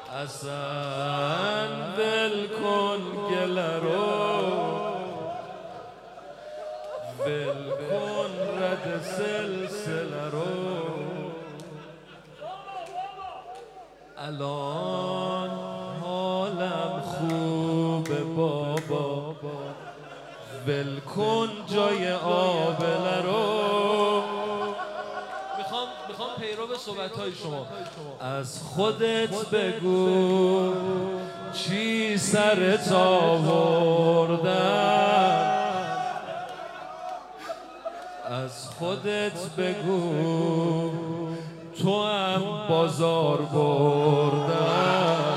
اصلا ول کن گله رو، ول کن رد سلسله رو. الان حالم خوبه بابا، ول کن جای آبله رو. میخوام پیرو به صحبت‌های شما. از خودت بگو چی سرت آوردن، از خودت بگو تو هم بازار بردن.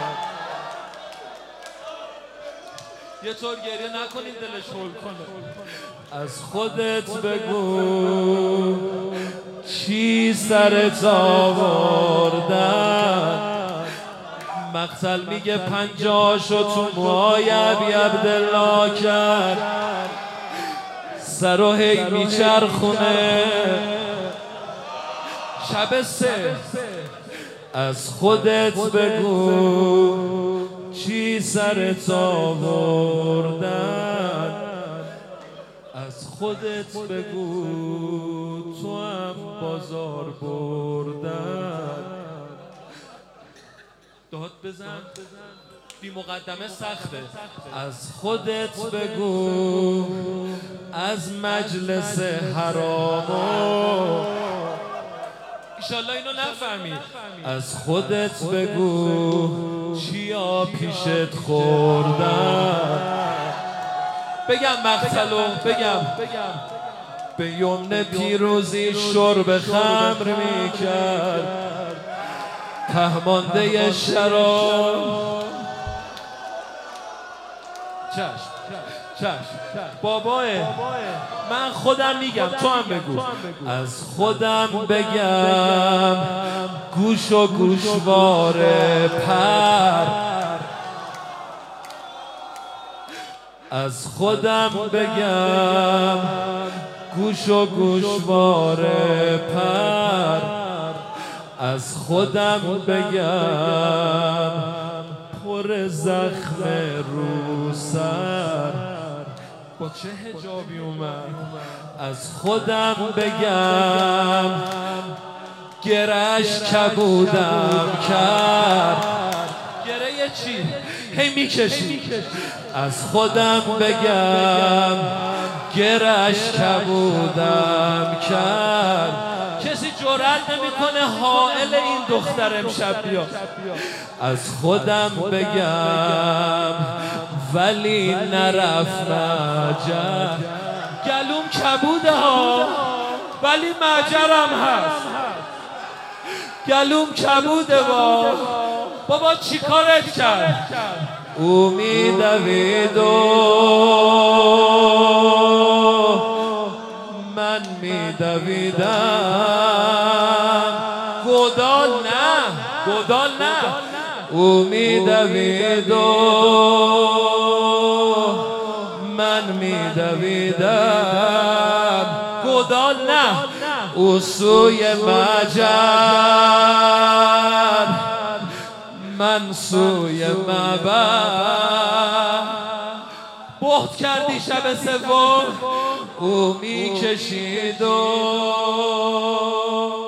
یه طور گریه نکنید دلش هول کنه. از خودت بگو چی سرت آوردن. مقتل میگه 50 تو موهای ابی عبدالله کرد، سر و هی میچرخونه شب 3. از خودت بگو چی سرت آوردن، از خودت بگو تو هم بازار بردن. داد بزن بی مقدمه سخته. از خودت بگو از مجلس حرامو، ایشالله اینو نفهمید. از خودت بگو چیا پیشت خوردن. بگم مقتلو بگم به یمن پیروزی شرب خمر میکرد، تهمانده شراب. چشم باباه، من خودم میگم تو هم بگو. از خودم بگم گوش و گوشواره پر، از خودم بگم گوش و گوشواره پر، از خودم بگم پر زخم رو سر. با چه حجابی اومد؟ از خودم بگم گرهش کبودم کرد. گره چی؟ هی میکشی. از خودم بگم گرهش کبودم کرد. کسی جرأت نمیکنه حائل این دختر امشب بیا. از خودم بگم ولی نرفت مجر. گلوم کبوده ها ولی مجرم هست. گلوم کبوده بابا چی کارت کرد؟ او میدوید و من میدویدم. گودال نه او میدوید و من میدویدم. گودال نه او سوی مجر من سوی مبر. بخت کردی شب 3 او میکشید و